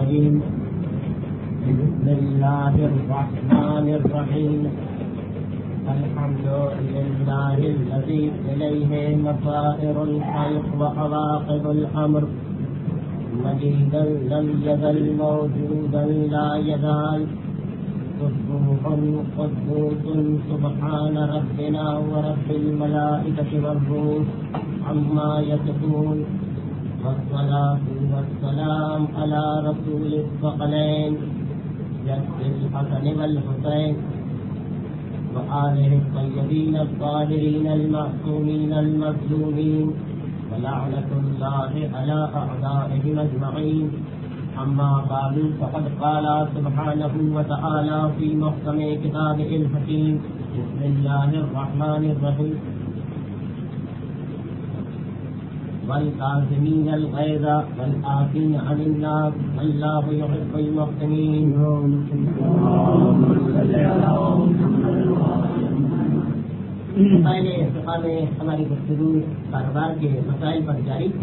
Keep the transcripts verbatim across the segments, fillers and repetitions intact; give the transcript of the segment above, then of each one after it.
الرجيم بسم الله الرحمن الرحيم الحمد لله الذي إليه مصائر الخلق وعواقب الأمر مجيدا لم يزل موجودا لا يزال سبوح قدوس سبحان ربنا ورب الملائكة والروح عما يصفون والصلاة والسلام على رسول الثقلين جد الحسن والحسين وآله الطيبين الطاهرين المعصومين المظلومين ولعنة الله على أعدائهم أجمعين. أما بعد فقد قال سبحانه وتعالى في محكم كتابه الحكيم بسم الله الرحمن الرحيم والكاظمين الغيظ والعافين عن الناس والله يحب المحسنين. پہلے ارتقاء میں ہماری گفتگو کاروبار کے مسائل پر جاری تھی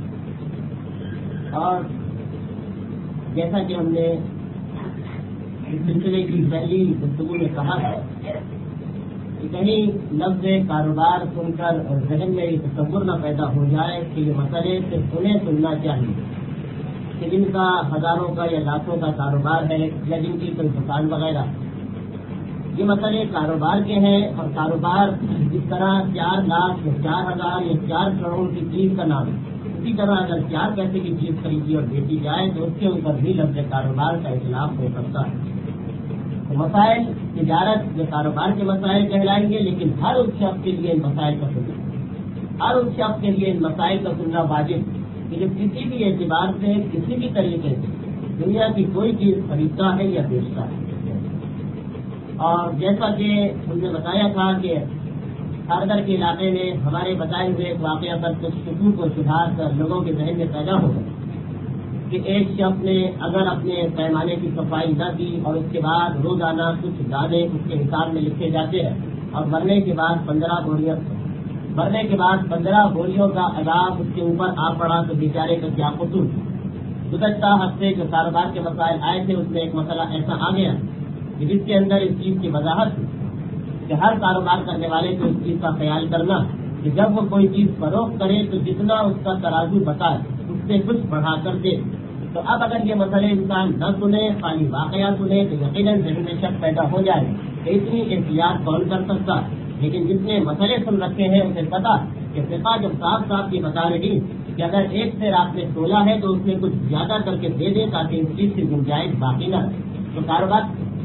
اور جیسا کہ ہم نے اس سلسلے کی پہلی گفتگو میں کہا ہے کہ کہیں لفظ کاروبار سن کر ذہن میں یہ تصور نہ پیدا ہو جائے کہ یہ مسئلے صرف انہیں سننا چاہیے کہ جن کا ہزاروں کا یا لاکھوں کا کاروبار ہے یا جن کی کوئی دکان وغیرہ. یہ مسئلے کاروبار کے ہیں اور کاروبار جس طرح چار لاکھ یا چار ہزار یا چار کروڑ کی چیز کا نام ہے اسی طرح اگر چار پیسے کی چیز خریدی اور بیچی جائے تو اس کے اوپر بھی لفظ کاروبار کا اطلاق ہو سکتا ہے. تو مسائل تجارت یا کاروبار کے مسائل کہلائیں گے لیکن ہر اس شخص کے لیے ان مسائل کا سننا ہر اس شخص کے لیے ان مسائل کا سننا واجب کہ جب کسی بھی اعتبار سے کسی بھی طریقے سے دنیا کی کوئی چیز خریدتا ہے یا بیچتا ہے. اور جیسا کہ ہم نے بتایا تھا کہ کارگر کے علاقے میں ہمارے بتائے ہوئے ایک واقعہ پر کچھ شکوک و شبہات لوگوں کے ذہن میں پیدا ہو گئے کہ ایک شخص نے اگر اپنے پیمانے کی صفائی نہ کی اور اس کے بعد روزانہ کچھ دانے اس کے حساب میں لکھے جاتے ہیں اور مرنے کے بعد پندرہ بوریاں مرنے کے بعد پندرہ بوریوں کا عذاب اس کے اوپر آ پڑا تو بیچارے کا کیا قصور. گزشتہ ہفتے جو کاروبار کے مسائل آئے تھے اس میں ایک مسئلہ ایسا آ گیا جس کے اندر اس چیز کی وضاحت ہے کہ ہر کاروبار کرنے والے کو اس چیز کا خیال کرنا کہ جب وہ کوئی چیز فروخت کرے تو جتنا اس کا ترازو بتائے اس سے کچھ بڑھا کر دے. تو اب اگر یہ مسئلے انسان نہ سنے خالی واقعہ سنے تو یقیناً ذہن میں شک پیدا ہو جائے کہ اتنی احتیاط کون کر سکتا ہے. لیکن جس نے مسئلے سن رکھے ہیں اسے پتا کہ فقہ جب صاف صاف یہ بتا رہی کہ اگر ایک سے آپ نے تولا ہے تو اس میں کچھ زیادہ کر کے دے دے تاکہ اس چیز کی گنجائش باقی نہ رہے. تو کاروبار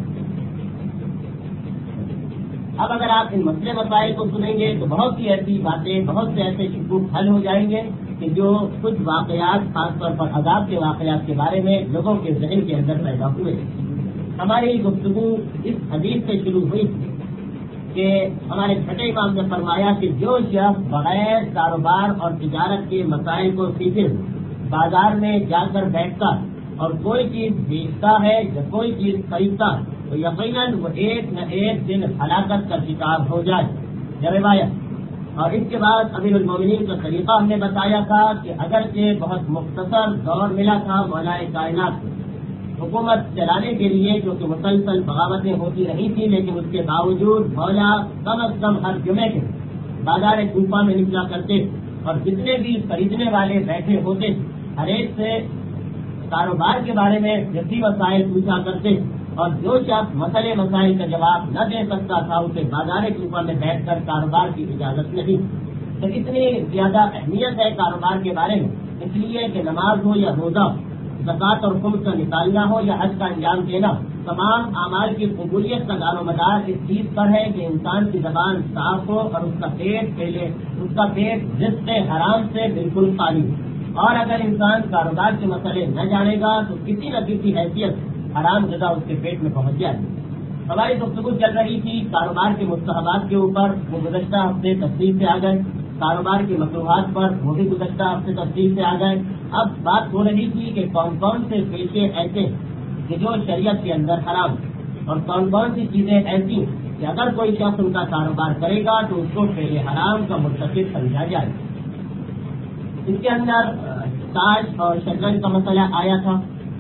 اب اگر آپ ان مسئلے مسائل کو سنیں گے تو بہت سی ایسی باتیں بہت سے ایسے شکوک حل ہو جائیں گے کہ جو کچھ واقعات خاص طور پر عذاب کے واقعات کے بارے میں لوگوں کے ذہن کے اندر پیدا ہوئے. ہماری گفتگو اس حدیث سے شروع ہوئی کہ ہمارے چھٹے امام نے فرمایا کہ جو شخص بغیر کاروبار اور تجارت کے مسائل کو سیکھے بازار میں جا کر بیٹھتا اور کوئی چیز بیچتا ہے یا کوئی چیز خریدتا تو یقیناً وہ ایک نہ ایک دن ہلاکت کا شکار ہو جائے. روایت اور اس کے بعد امیر المومنین کا طریقہ ہم نے بتایا تھا کہ اگرچہ بہت مختصر دور ملا تھا مولا کائنات حکومت چلانے کے لیے کیونکہ مسلسل بغاوتیں ہوتی رہی تھی لیکن اس کے باوجود مولا کم از کم ہر جمعے کے بازار کوفہ میں نکلا کرتے اور جتنے بھی خریدنے والے بیٹھے ہوتے ہر ایک سے کاروبار کے بارے میں جدید مسائل پوچھا کرتے اور جو شخص مسئلے مسائل کا جواب نہ دے سکتا تھا اسے بازار کوفہ میں بیٹھ کر کاروبار کی اجازت نہیں. تو اتنی زیادہ اہمیت ہے کاروبار کے بارے میں اس لیے کہ نماز ہو یا روزہ زکوٰۃ اور خمس کا نکالنا ہو یا حج کا انجام دینا تمام اعمال کی قبولیت کا دار و مدار اس چیز پر ہے کہ انسان کی زبان صاف ہو اور اس کا پیٹ پہلے اس کا پیٹ رزق حرام سے بالکل خالی ہو. اور اگر انسان کاروبار کے مسئلے نہ جانے گا تو کسی نہ کسی حیثیت حرام غذا اس کے پیٹ میں پہنچ جائے. ہماری گفتگو چل رہی تھی کاروبار کے مستحبات کے اوپر وہ گزشتہ ہفتے تفصیل سے آ گئے. کاروبار کے مصروحات پر وہ بھی گزشتہ ہفتے تفصیل سے آ گئے. اب بات ہو رہی تھی کہ کون کون سے پیشے ایسے کہ جو شریعت کے اندر حرام اور کون کون سی چیزیں ایسی کہ اگر کوئی شخص ان کا کاروبار کرے گا تو اس کو پہلے حرام کا مرتکب سمجھا جائے. اس کے اندر تاج اور شطرنج کا مسئلہ آیا تھا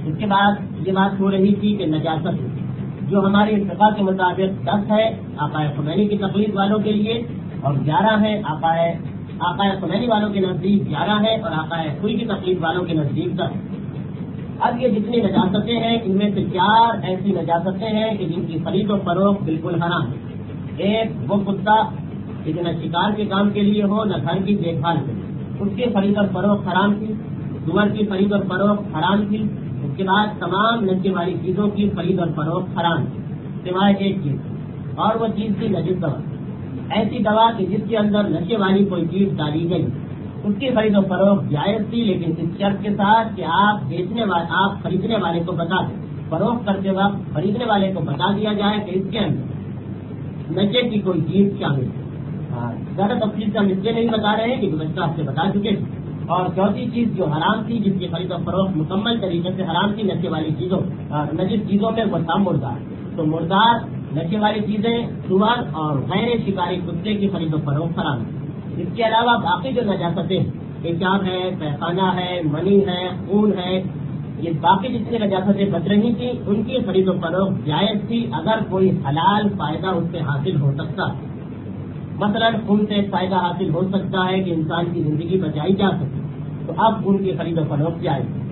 اس کے بعد یہ بات ہو رہی تھی کہ نجاست جو ہماری اتفاق کے مطابق دس ہے آقا خمینی کی تقلید والوں کے لیے اور گیارہ ہے آقا آقا خمینی والوں کے نزدیک گیارہ ہے اور آقا خوئی کی تقلید والوں کے نزدیک دس ہے۔ اب یہ جتنی نجاستیں ہیں ان میں سے چار ایسی نجاستیں ہیں کہ جن کی خرید و فروخت بالکل حرام ہے۔ ایک وہ کتا کہ نہ شکار کے کام کے لیے ہو نہ گھر کی دیکھ بھال کے لیے، اس کی خرید اور فروخت حرام تھی۔ سور کی خرید اور فروخت حرام تھی۔ اس کے بعد تمام نشے والی چیزوں کی خرید اور فروخت حرام تھی سوائے ایک چیز، اور وہ چیز تھی نجس دوا، ایسی دوا کہ جس کے اندر نشے والی کوئی چیز ڈالی گئی، اس کی خرید و فروخت جائز تھی، لیکن اس شرط کے ساتھ کہ آپ بیچنے والے آپ خریدنے والے کو بتا دیں، فروخت کرتے وقت خریدنے والے کو بتا دیا جائے کہ اس کے اندر نشے کی کوئی چیز شامل ہے۔ زیادہ تفصیل سے ہم اس لیے نہیں بتا رہے ہیں کہ گزشتہ ہفتے بتا چکے ہیں۔ اور چوتھی چیز جو حرام تھی جس کی خرید و فروخت مکمل طریقے سے حرام تھی نشے والی چیزوں نجس چیزوں میں وہ تھا مردار۔ تو مردار نشے والی چیزیں سور اور غیر شکاری کتے کی خرید و فروخت حرام ہے۔ اس کے علاوہ باقی جو نجاستیں پیشاب ہے، پیخانہ ہے، منی ہے، خون ہے، یہ باقی جتنی نجاستیں بچ رہی تھیں ان کی خرید و فروخت جائز تھی اگر کوئی حلال فائدہ اس سے حاصل ہو سکتا ہے۔ مثلا خون سے فائدہ حاصل ہو سکتا ہے کہ انسان کی زندگی بچائی جا سکے تو اب ان کی خرید و فروخت جائز ہے۔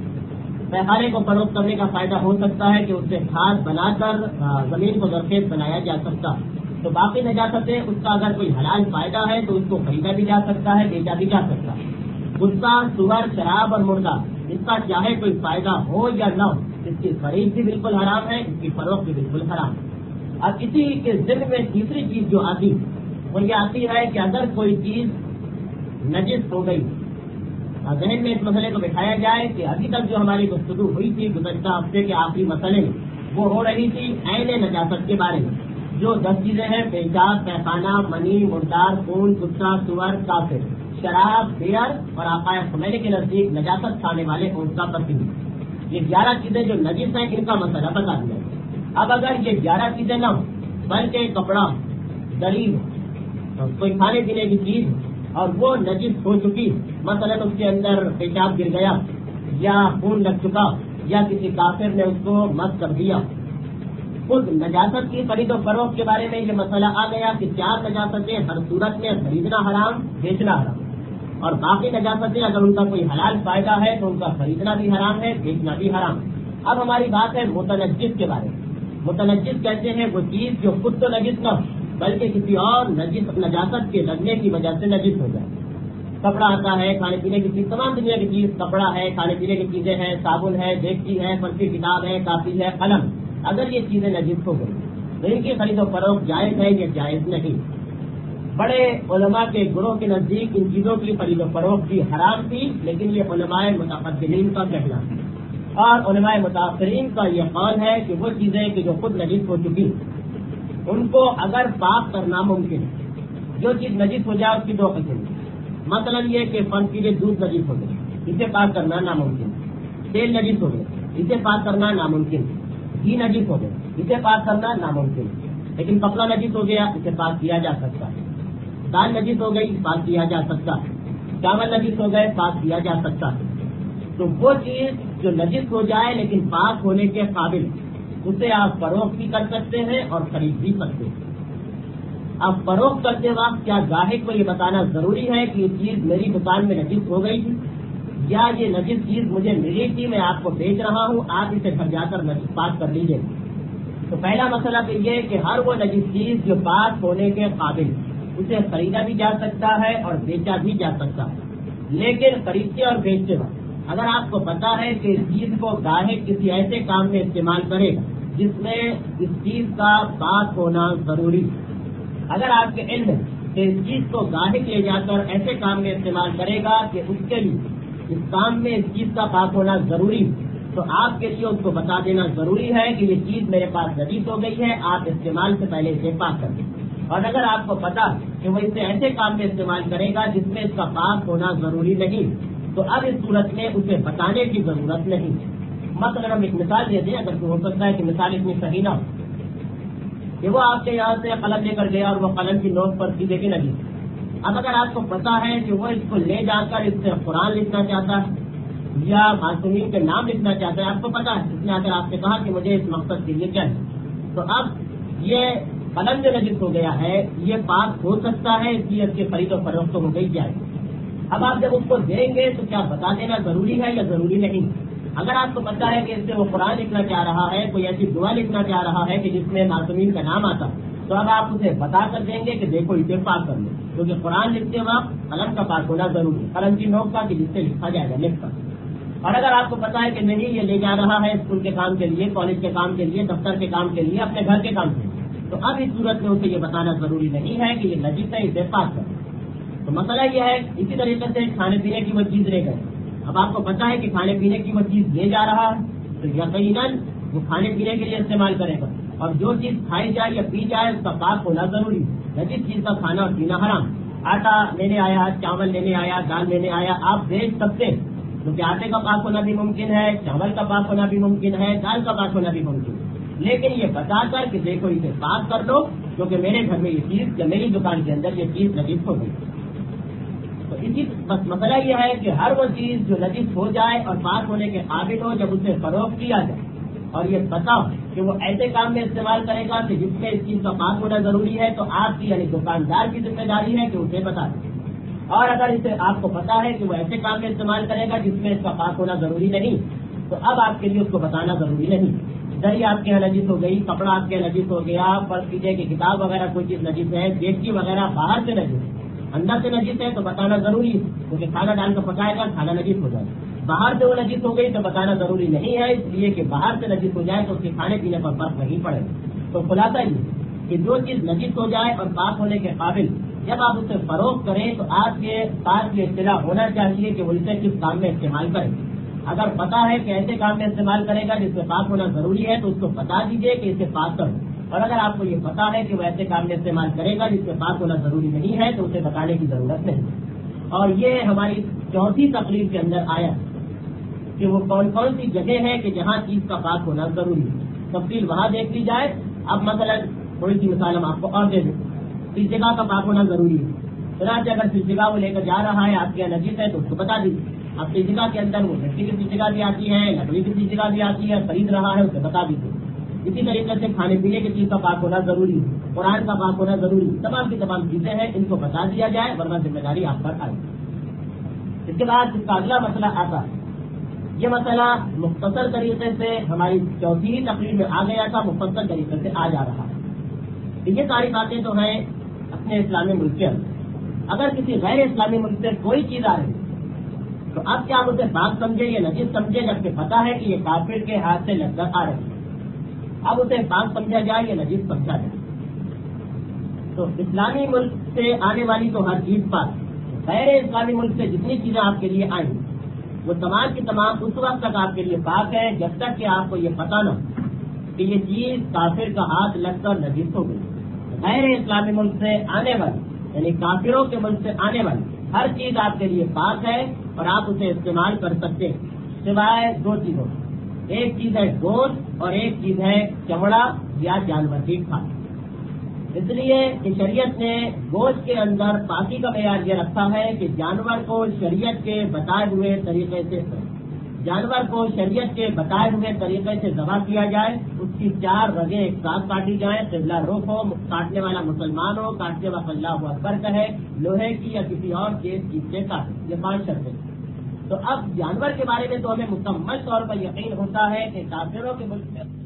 پیخانے کو فروخت کرنے کا فائدہ ہو سکتا ہے کہ اس سے کھاد بنا کر زمین کو زرخیز بنایا جا سکتا ہے، تو باقی نجاستیں اس کا اگر کوئی حلال فائدہ ہے تو اس کو خریدا بھی جا سکتا ہے، بیچا بھی جا سکتا ہے۔ کتا، سور، شراب اور مرغا اس کا چاہے کوئی فائدہ ہو یا نہ ہو اس کی خرید بھی بالکل حرام ہے، اس کی فروخت بھی بالکل حرام ہے۔ اب اسی کے ضمن میں تیسری چیز جو آتی وہ یہ آتی ہے کہ اگر کوئی چیز نجس ہو گئی، ذہن میں اس مسئلے کو بٹھایا جائے کہ ابھی تک جو ہماری گفتگو ہوئی تھی گزشتہ ہفتے کے آخری مسئلے میں وہ ہو رہی تھی عین نجاست کے بارے میں، جو دس چیزیں ہیں پیشاب، پیخانہ، منی، مردار، خون، کتا، سور، کافر، شراب، بیئر اور آقا خمینی کے نزدیک نجاست کھانے والے اونٹ کا پسینہ، یہ گیارہ چیزیں جو نجس ہیں ان کا مسئلہ بتا دیا۔ اب اگر یہ گیارہ چیزیں نہ ہوں بلکہ کپڑا، دلیل، کوئی کھانے پینے کی چیز اور وہ نجس ہو چکی، مثلا اس کے اندر پیشاب گر گیا یا خون لگ چکا یا کسی کافر نے اس کو مس کر دیا، خود نجاست کی خرید و فروخت کے بارے میں یہ مسئلہ آ گیا کہ چار نجاستیں ہر صورت میں خریدنا حرام، بیچنا حرام، اور باقی نجاستیں اگر ان کا کوئی حلال فائدہ ہے تو ان کا خریدنا بھی حرام ہے، بیچنا بھی حرام۔ اب ہماری بات ہے متنجس کے بارے میں۔ متنجس کہتے ہیں وہ چیز جو خود تو نجس نہ ہو بلکہ کسی اور نجس نجاست کے لگنے کی وجہ سے نجس ہو جائے۔ کپڑا آتا ہے، کھانے پینے کی چیز، تمام دنیا کی چیز، کپڑا ہے، کھانے پینے کی چیزیں ہیں، صابن ہے، دیگچی ہے، فلکی کتاب ہے، کاپی ہے، قلم، اگر یہ چیزیں نجس ہو گئی تو ان کی خرید و فروخت جائز ہے یا جائز نہیں؟ بڑے علماء کے گروہ کے نزدیک ان چیزوں کی خرید و فروخت بھی حرام تھی، لیکن یہ علماء متقدمین کا کہنا ہے، اور علماء متاثرین کا یہ قول ہے کہ وہ چیزیں کہ جو خود نجس ہو چکی ان کو اگر پاک کرنا ممکن ہے۔ جو چیز نجس ہو جائے اس کی دو قسم ہے، مثلا یہ کہ فرض کیجیے دودھ نجس ہو گیا، اسے پاک کرنا ناممکن ہے، تیل نجس ہو گیا، اسے پاک کرنا ناممکن ہے، گھی نجس ہو گیا، اسے پاک کرنا ناممکن ہے، لیکن کپڑا نجس ہو گیا، اسے پاک کیا جا سکتا ہے، دال نجس ہو گئی، پاک کیا جا سکتا ہے، چاول نجس ہو گئے، پاک کیا جا سکتا ہے۔ تو وہ چیز جو نجس ہو جائے لیکن پاک ہونے کے قابل، اسے آپ فروخت بھی کر سکتے ہیں اور خرید بھی سکتے ہیں۔ اب فروخت کرتے وقت کیا گاہک کو یہ بتانا ضروری ہے کہ یہ چیز میری دکان میں نجس ہو گئی تھی یا یہ نجس چیز مجھے ملی تھی، میں آپ کو بیچ رہا ہوں، آپ اسے گھر جا کر نجس پاک کر لیجیے؟ تو پہلا مسئلہ تو یہ کہ ہر وہ نجس چیز جو پاک ہونے کے قابل اسے خریدا بھی جا سکتا ہے اور بیچا بھی جا سکتا ہے، لیکن خریدتے اور بیچتے وقت اگر آپ کو پتا ہے کہ اس چیز کو گاہک کسی ایسے کام میں استعمال کرے گا جس میں اس چیز کا پاک ہونا ضروری ہے، اگر آپ کے علم ہے کہ اس چیز کو گاہک لے جا کر ایسے کام میں استعمال کرے گا کہ اس کے لیے اس کام میں اس چیز کا پاک ہونا ضروری ہے، تو آپ کے لیے اس کو بتا دینا ضروری ہے کہ یہ چیز میرے پاس نجس ہو گئی ہے، آپ استعمال سے پہلے اسے پاک کر دیں۔ اور اگر آپ کو پتا کہ وہ اسے ایسے کام میں استعمال کرے گا جس میں اس کا پاک ہونا ضروری نہیں، تو اب اس صورت میں اسے بتانے کی ضرورت نہیں۔ مثلا ہم ایک مثال دے دیں، اگر ہو سکتا ہے کہ مثال اتنی صحیح نہ ہو کہ وہ آپ کے یہاں سے قلم لے کر گیا اور وہ قلم کی نوک پر سیدھے کی نجس، اب اگر آپ کو پتا ہے کہ وہ اس کو لے جا کر اس سے قرآن لکھنا چاہتا ہے یا معصومین کے نام لکھنا چاہتا ہے، آپ کو پتا ہے، اس نے اگر آپ سے کہا کہ مجھے اس مقصد کے لیے چاہیے، تو اب یہ قلم جو نجس ہو گیا ہے یہ پاک ہو سکتا ہے، اس لیے اس کی خرید و فروخت ہو گئی جائے. اب آپ جب اس کو دیں گے تو کیا بتا دینا ضروری ہے یا ضروری نہیں؟ اگر آپ کو پتا ہے کہ اس سے وہ قرآن لکھنا چاہ رہا ہے، کوئی ایسی دعا لکھنا چاہ رہا ہے کہ جس میں معصومین کا نام آتا، تو اب آپ اسے بتا کر دیں گے کہ دیکھو اسے پاک کر لو، کیونکہ قرآن لکھتے وقت قلم کا پاک ہونا ضروری ہے، قلم کی نوک کا کہ جس سے لکھا جائے گا لکھ کر. اور اگر آپ کو پتا ہے کہ نہیں یہ لے جا رہا ہے اسکول کے کام کے لیے، کالج کے کام کے لیے، دفتر کے کام کے لیے، اپنے گھر کے کام کے لیے، تو اب اس صورت میں اسے یہ بتانا ضروری نہیں ہے کہ یہ نجس ہے، اسے پاک کر. تو مسئلہ یہ ہے اسی طریقے سے کھانے پینے کی وہ چیز لے گئے. اب آپ کو پتا ہے کہ کھانے پینے کی وہ چیز لے جا رہا ہے تو یقیناً وہ کھانے پینے کے لیے استعمال کرے گا، اور جو چیز کھائی جائے یا پی جائے اس کا پاک ہونا ضروری ہے. نجس چیز کا کھانا اور پینا حرام. آٹا لینے آیا، چاول لینے آیا، دال لینے آیا، آپ بیچ سکتے ہیں، کیونکہ آٹے کا پاک ہونا بھی ممکن ہے، چاول کا پاک ہونا بھی ممکن ہے، دال کا پاک ہونا بھی ممکن ہے، لیکن یہ بتا کر کہ دیکھو اسے پاک کر دو کیونکہ میرے گھر میں یہ چیز یا میری دکان کے اندر یہ چیز نجس ہو گئی. تو اسی بس مسئلہ یہ ہے کہ ہر وہ چیز جو نجس ہو جائے اور پاک ہونے کے قابل ہو، جب اسے فروخت کیا جائے اور یہ پتا کہ وہ ایسے کام میں استعمال کرے گا کہ جس میں اس چیز کا پاک ہونا ضروری ہے، تو آپ کی یعنی دکاندار کی ذمہ داری ہے کہ اسے بتا دیں. اور اگر اسے آپ کو پتا ہے کہ وہ ایسے کام میں استعمال کرے گا جس میں اس کا پاک ہونا ضروری نہیں، تو اب آپ کے لیے اس کو بتانا ضروری نہیں. دری آپ کے یہاں نجس ہو گئی، کپڑا آپ کے یہاں نجس ہو گیا، پڑھ پیجے کی کتاب وغیرہ کوئی چیز نجس ہے، دیگچی وغیرہ باہر سے نجس ہے، اندر سے نجس ہے تو بتانا ضروری ہے، کیونکہ کھانا ڈال کر پکائے گا کھانا نجس ہو جائے. باہر سے وہ نجس ہو گئی تو بتانا ضروری نہیں ہے، اس لیے کہ باہر سے نجس ہو جائے تو اس کے کھانے پینے پر فرق نہیں پڑے گا. تو خلاصہ یہ کہ جو چیز نجس ہو جائے اور پاک ہونے کے قابل، جب آپ اسے فروخت کریں تو آپ کے پاس یہ اطلاع ہونا چاہیے کہ وہ اسے کس کام میں استعمال کریں. اگر پتا ہے کہ ایسے کام میں استعمال کرے گا جس میں پاک ہونا ضروری ہے تو اس کو بتا دیجیے کہ اسے پاک کرو. اور اگر آپ کو یہ پتا ہے کہ وہ ایسے کام میں استعمال کرے گا جس میں پاک ہونا ضروری نہیں ہے تو اسے بتانے کی ضرورت نہیں. اور یہ ہماری چوتھی تقریر کے اندر آیا کہ وہ کون کون سی جگہ ہے کہ جہاں چیز کا پاک ہونا ضروری ہے. تفصیل وہاں دیکھ لی جائے. اب مثلا تھوڑی سی مثال ہم آپ کو اور دے دیں. کس جگہ کا پاک ہونا ضروری ہے. چنانچہ اگر کس جگہ وہ لے کر جا رہا ہے آپ کے یہاں نجس ہے تو اس کو بتا دیجیے. اب کس جگہ کے اندر وہ مٹی کسی جگہ بھی آتی ہے، لکڑی کسی جگہ بھی آتی ہے، خرید رہا ہے اسے بتا دیجیے. اسی طریقے سے کھانے پینے کی چیز کا پاک ہونا ضروری ہے، قرآن کا پاک ہونا ضروری ہے، تمام کی تمام چیزیں ہیں، ان کو بتا دیا جائے ورنہ ذمہ داری آپ پر آئے. اس کے بعد اس کا اگلا مسئلہ آتا ہے. یہ مسئلہ مختصر طریقے سے ہماری چوتھی تقریر میں آ گیا تھا، مفصل طریقے سے آ جا رہا ہے. یہ ساری باتیں تو ہیں اپنے اسلامی ملک کے اندر. اگر کسی غیر اسلامی ملک سے کوئی چیز آ رہی تو اب کیا آپ اسے پاک سمجھے یا نجس سمجھے، جبکہ پتا ہے کہ یہ کافر کے ہاتھ سے لگ کر آ رہی ہے. اب اسے پاک سمجھا جائے یا نجس سمجھا جائے. تو اسلامی ملک سے آنے والی تو ہر چیز پاک. غیر اسلامی ملک سے جتنی چیزیں آپ کے لیے آئیں وہ تمام کی تمام اس وقت تک آپ کے لیے پاک ہے جب تک کہ آپ کو یہ پتا نہ کہ یہ چیز کافر کا ہاتھ لگ کر نجس ہو گئی. غیر اسلامی ملک سے آنے والی یعنی کافروں کے ملک سے آنے والی ہر چیز آپ کے لیے پاک ہے اور آپ اسے استعمال کر سکتے ہیں سوائے دو چیزوں. ایک چیز ہے گوشت اور ایک چیز ہے چمڑا یا جانور کی کھال. اس لیے کہ شریعت نے گوشت کے اندر پاکی کا معیار یہ رکھا ہے کہ جانور کو شریعت کے بتائے ہوئے طریقے سے جانور کو شریعت کے بتائے ہوئے طریقے سے ذبح کیا جائے. اس کی چار رگیں ایک ساتھ کاٹی جائیں، قبلہ رخ ہو، کاٹنے والا مسلمان ہو، کاٹنے والا اللہ اکبر کہے، لوہے کی یا کسی اور چیز چیز سے کاٹے. یہ پانچ شرطیں. تو اب جانور کے بارے میں تو ہمیں مکمل طور پر یقین ہوتا ہے کہ کافروں کے ملک میں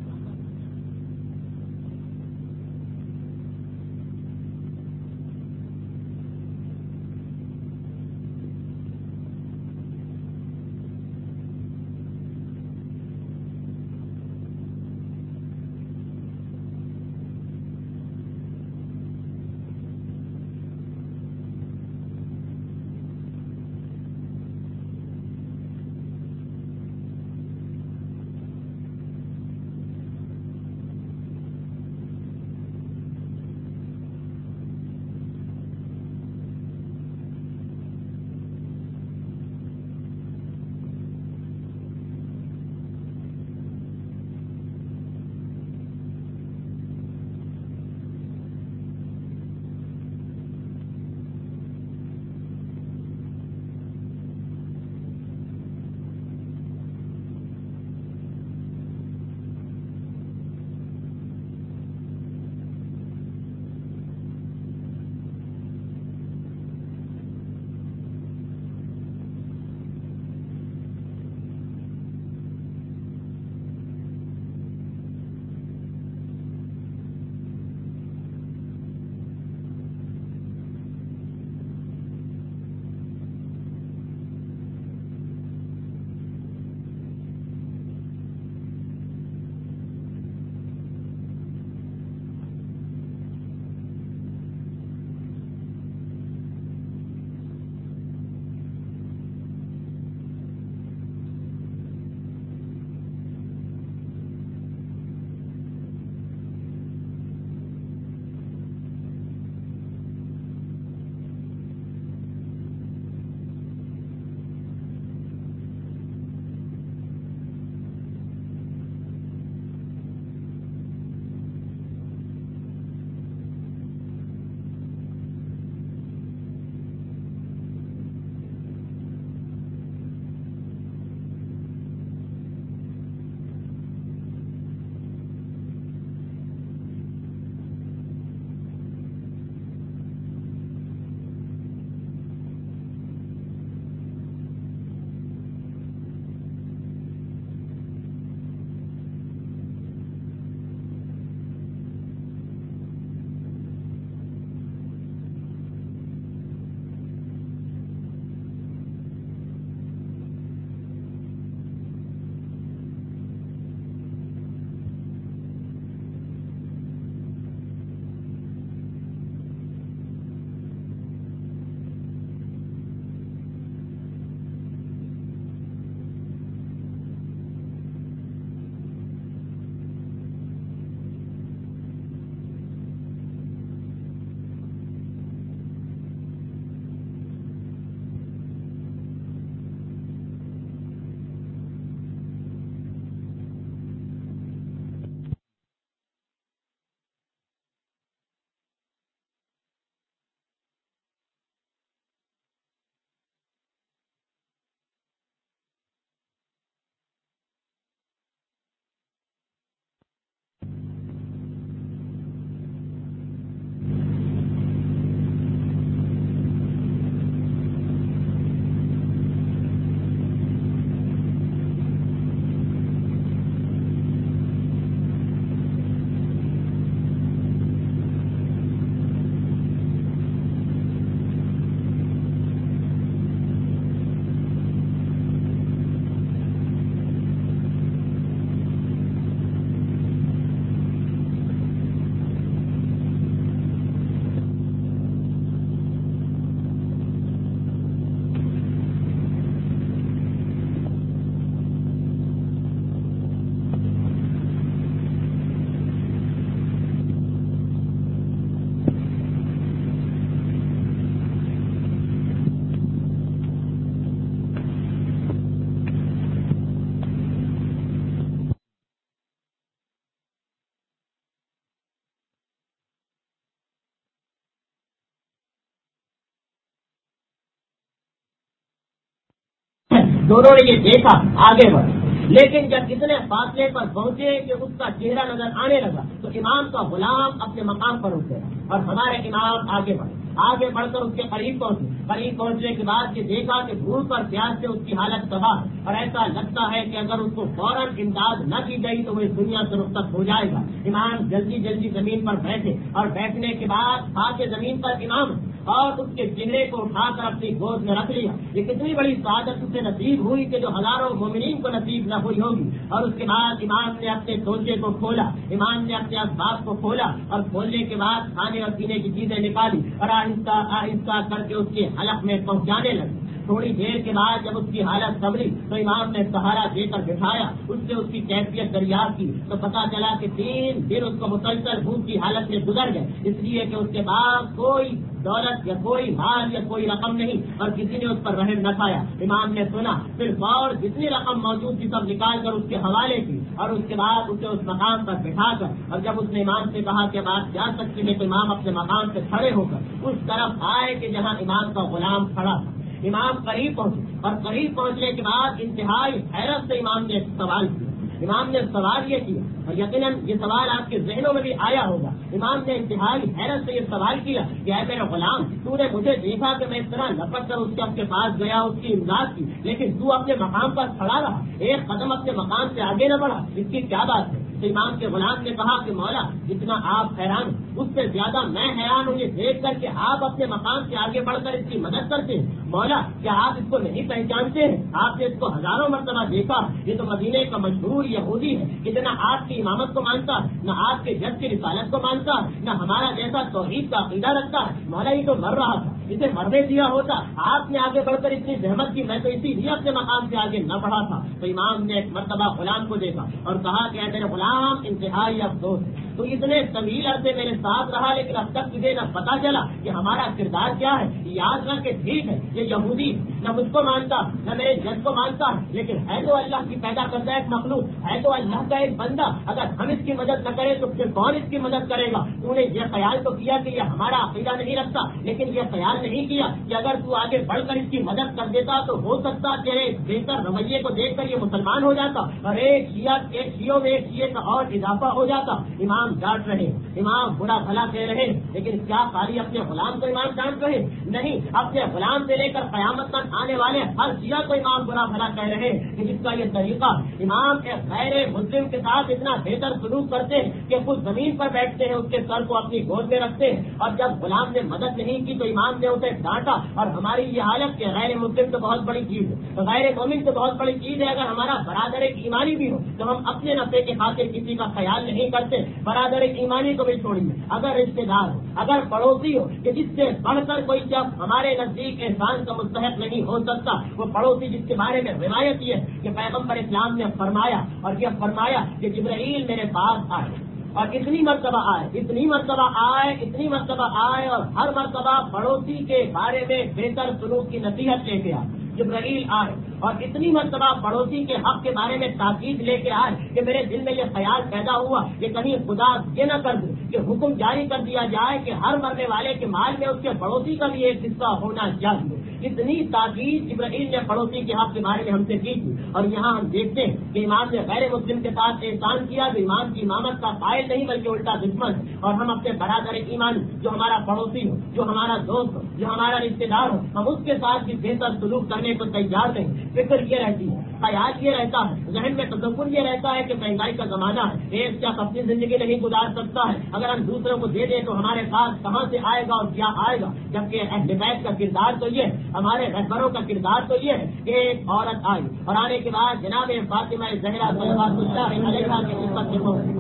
دونوں نے یہ دیکھا آگے بڑھے، لیکن جب اتنے فاصلے پر پہنچے کہ اس کا چہرہ نظر آنے لگا تو امام کا غلام اپنے مقام پر اٹھ گیا اور ہمارے امام آگے بڑھے، آگے بڑھ کر اس کے قریب پہنچے۔ قریب پہنچنے کے بعد یہ دیکھا کہ بھوک اور پیاس سے اس کی حالت تباہ، اور ایسا لگتا ہے کہ اگر اس کو فوراً امداد نہ کی گئی تو وہ اس دنیا سے رخصت ہو جائے گا۔ امام جلدی جلدی زمین پر بیٹھے اور بیٹھنے کے بعد خاک زمین پر امام اور اس کے چہرے کو اٹھا کر اپنی گود میں رکھ لیا۔ یہ کتنی بڑی سعادت اسے نصیب ہوئی کہ جو ہزاروں مومنین کو نصیب نہ ہوئی ہوگی۔ اور اس کے بعد امام نے اپنے توشے کو کھولا، امام نے اپنے اسباب کو کھولا اور کھولنے کے بعد کھانے اور پینے کی چیزیں نکالی اور آہستہ آہستہ کر کے اس کے حلق میں پہنچانے لگے۔ تھوڑی دیر کے بعد جب اس کی حالت سنبھلی تو امام نے سہارا دے کر بٹھایا، اس سے اس کی کیفیت دریافت کی تو پتا چلا کہ تین دن اس کو مسلسل بھوک کی حالت میں گزر گئے، اس لیے کہ اس کے بعد کوئی دولت یا کوئی مال یا کوئی رقم نہیں اور کسی نے اس پر رحم نہ کھایا۔ امام نے سنا، پھر فور جتنی رقم موجود تھی سب نکال کر اس کے حوالے کی اور اس کے بعد اسے اس مقام پر بٹھا کر، اور جب اس نے امام سے کہا کہ اب آپ جا سکتے ہیں تو امام اپنے مقام سے کھڑے ہو کر اس طرف آئے کہ جہاں امام کا غلام کھڑا تھا۔ امام قریب پہنچے اور قریب پہنچنے کے بعد انتہائی حیرت سے امام نے سوال کیا۔ امام نے سوال یہ کیا اور یقیناً یہ سوال آپ کے ذہنوں میں بھی آیا ہوگا۔ امام نے انتہائی حیرت سے یہ سوال کیا کہ اے میرے غلام، تو نے مجھے دیکھا کہ میں اس طرح لپٹ کر اس کے کے پاس گیا، اس کی امداد کی، لیکن تو اپنے مقام پر کھڑا رہا، ایک قدم اپنے مقام سے آگے نہ بڑھا، اس کی کیا بات ہے؟ تو امام کے غلام نے کہا کہ مولا، جتنا آپ حیران اس سے زیادہ میں حیران ہوں یہ دیکھ کر کہ آپ اپنے مقام سے آگے بڑھ کر اس کی مدد کرتے ہیں۔ مولا، کیا آپ اس کو نہیں پہچانتے ہیں؟ آپ نے اس کو ہزاروں مرتبہ دیکھا، یہ تو مدینے کا مشہور یہودی ہے، کتنا آپ کی امامت کو مانتا ہے، نہ آپ کے جج کی رسالت کو مانتا ہے، نہ ہمارا جیسا توحید کا عقیدہ رکھتا ہے۔ مولا، یہ تو مر رہا تھا، اسے مرنے دیا ہوتا، آپ نے آگے بڑھ کر اتنی زحمت کی، میں تو اسی لیے اپنے مقام سے آگے نہ بڑھا تھا۔ تو امام نے ایک مرتبہ غلام کو دیکھا اور کہا کہ اے میرے غلام، انتہائی افسوس ہے، تو اتنے طویل عرصے میرے ساتھ رہا لیکن اب تک تجھے نہ پتا چلا کہ ہمارا کردار کیا ہے۔ یاد رکھ کہ ٹھیک ہے یہ یہودی نہ مجھ کو مانتا نہ میرے جج کو مانتا، لیکن ہے تو اللہ کی پیدا کردہ ایک مخلوق، ہے تو اللہ کا ایک بندہ، اگر ہم اس کی مدد نہ کریں تو پھر کون اس کی مدد کرے گا؟ تو نے یہ خیال تو کیا کہ یہ ہمارا عقیدہ نہیں رکھتا، لیکن یہ خیال نہیں کیا کہ اگر تو آگے بڑھ کر اس کی مدد کر دیتا تو ہو سکتا تیرے بہتر رویے کو دیکھ کر یہ مسلمان ہو جاتا اور ایک شیعہ ایک شیعوں میں ایک شیعے کا اور اضافہ ہو جاتا۔ امام ڈانٹ رہے، امام برا بھلا کہہ رہے، لیکن کیا خالی اپنے غلام کو امام ڈانٹ رہے؟ نہیں، اپنے غلام سے لے کر قیامت تک آنے والے ہر شیعہ کو امام برا بھلا کہہ رہے کہ جس کا یہ طریقہ امام کے غیر مسلم کے ساتھ اتنا بہتر سلوک کرتے ہیں کہ خود زمین پر بیٹھتے ہیں، اس کے سر کو اپنی گود میں رکھتے ہیں، اور جب غلام نے مدد نہیں کی تو امام نے اسے ڈانٹا۔ اور ہماری یہ حالت کہ غیر مسلم تو بہت بڑی چیز ہے، غیر مومن تو بہت بڑی چیز ہے، اگر ہمارا برادر ایک ایمانی بھی ہو تو ہم اپنے نفع کے خاطر کسی کا خیال نہیں کرتے، برادر ایک ایمانی کو بھی چھوڑیے، اگر رشتے دار ہو، اگر پڑوسی ہو، کہ جس سے بڑھ کر کوئی جب ہمارے نزدیک احسان کا مستحق نہیں ہو سکتا، وہ پڑوسی جس کے بارے میں روایت یہ ہے کہ پیغمبر اسلام نے فرمایا اور یہ فرمایا کہ جبرائیل میرے پاس آئے اور اتنی مرتبہ آئے اتنی مرتبہ آئے اتنی مرتبہ آئے اور ہر مرتبہ پڑوسی کے بارے میں بہتر سلوک کی نصیحت لے کے آئے۔ جبرائیل آئے اور اتنی مرتبہ پڑوسی کے حق کے بارے میں تاکید لے کے آئے کہ میرے دل میں یہ خیال پیدا ہوا کہ کہیں خدا یہ نہ کر دے کہ حکم جاری کر دیا جائے کہ ہر مرنے والے کے مال میں اس کے پڑوسی کا بھی ایک حصہ ہونا چاہیے۔ اتنی تاکید جبرائیل نے پڑوسی کے حق کے بارے میں ہم سے کی تھی، اور یہاں ہم دیکھتے ہیں کہ امام نے غیر مسلم کے ساتھ احسان کیا تو امام کی امامت کا قائل نہیں بلکہ الٹا دشمن، اور ہم اپنے برادر ایمان جو ہمارا پڑوسی ہو، جو ہمارا دوست ہو، جو ہمارا رشتے دار ہو، ہم اس کے ساتھ بھی بہتر سلوک کرنے کو تیار نہیں۔ فکر یہ رہتی ہے، خیال یہ رہتا ہے، ذہن میں تصور یہ رہتا ہے کہ مہنگائی کا زمانہ ہے، ایک شخص اپنی زندگی نہیں گزار سکتا ہے، اگر ہم دوسروں کو دے دیں تو ہمارے پاس کہاں سے آئے گا اور کیا آئے گا؟ جبکہ اہل بیت کا کردار تو یہ ہے، ہمارے رہبروں کا کردار تو یہ ہے کہ ایک عورت آئی اور آنے کے بعد جناب فاطمہ زہرا صلوات اللہ علیہا کی خدمت میں پہنچی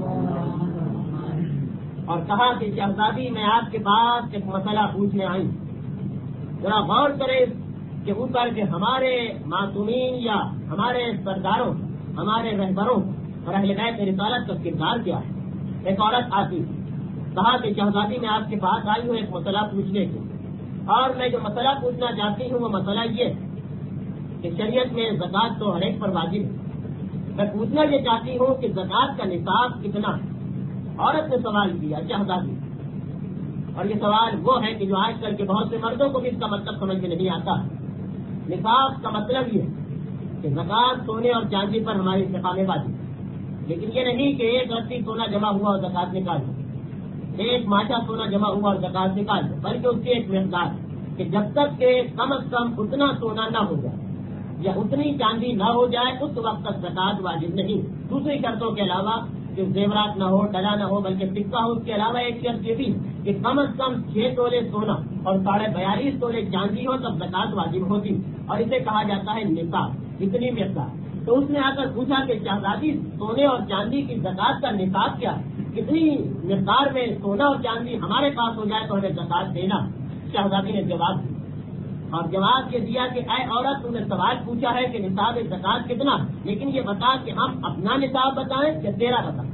اور کہا کہ شہزادی میں آپ کے پاس ایک مسئلہ پوچھنے آئی، ذرا غور کریں کہ اوپر کے ہمارے معصومین یا ہمارے سرداروں، ہمارے رہبروں اور اہل بیت رسالت کا کردار کیا ہے۔ ایک عورت آتی، کہا کہ شہزادی میں آپ کے پاس آئی ہوں ایک مسئلہ پوچھنے کے، اور میں جو مسئلہ پوچھنا چاہتی ہوں وہ مسئلہ یہ ہے کہ شریعت میں زکوٰۃ تو ہر ایک پر واجب ہے، میں پوچھنا یہ چاہتی ہوں کہ زکوٰۃ کا نصاب کتنا ہے؟ عورت نے سوال کیا شہزادی، اور یہ سوال وہ ہے کہ جو آج کل کے بہت سے مردوں کو بھی اس کا مطلب سمجھ میں نہیں آتا۔ نصاب کا مطلب یہ کہ زکات سونے اور چاندی پر ہماری استقامت واجب، لیکن یہ نہیں کہ ایک رتی سونا جمع ہوا اور زکات نکال دو، ایک ماچا سونا جمع ہوا اور زکات نکال دو، بلکہ اس کی ایک مقدار کہ جب تک کہ کم از کم اتنا سونا نہ ہو جائے یا اتنی چاندی نہ ہو جائے اس وقت تک زکات واجب نہیں۔ دوسری شرطوں کے علاوہ کہ زیورات نہ ہو، ڈلا نہ ہو، بلکہ سکہ ہو، اس کے علاوہ ایک شرط یہ بھی کہ کم از کم چھ تولے سونا اور ساڑھے بیالیس تولے چاندی ہو تب زکات واجب ہوتی، اور اسے کہا جاتا ہے نصاب، اتنی مقدار۔ تو اس نے آ کر پوچھا کہ شہزادی سونے اور چاندی کی زکات کا نصاب کیا ہے، کتنی مقدار میں سونا اور چاندی ہمارے پاس ہو جائے تو ہمیں زکات دینا؟ شہزادی نے جواب دیا، اور جواب یہ دیا کہ اے عورت، تم نے سوال پوچھا ہے کہ نصاب زکات کتنا، لیکن یہ بتا کہ ہم اپنا نصاب بتائیں یا تیرا بتائیں؟